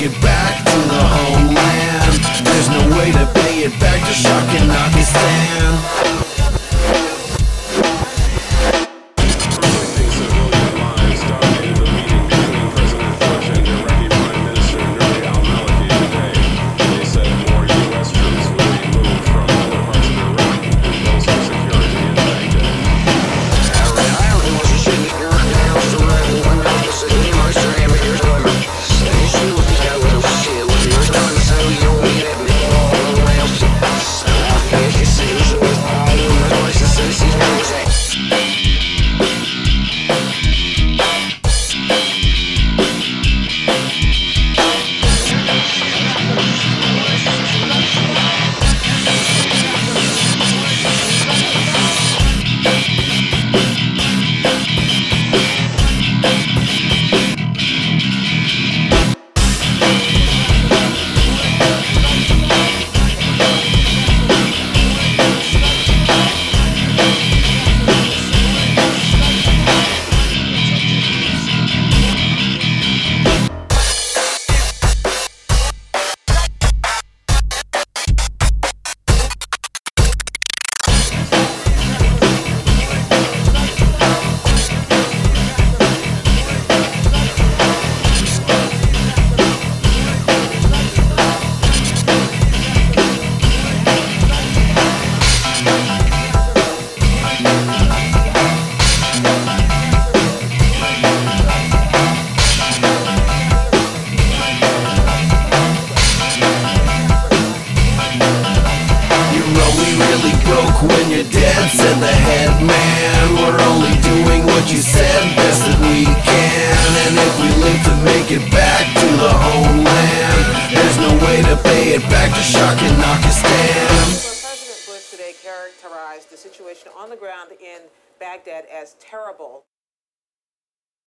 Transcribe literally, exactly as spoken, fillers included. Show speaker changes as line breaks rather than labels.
it back to the homeland. There's no way to pay it back to Shock and Knockistan. When your dad said the head man, we're only doing what you said, best that we can. And if we live to make it back to the homeland, there's no way to pay it back to Shock and Knockistan.
President Bush today characterized the situation on the ground in Baghdad as terrible.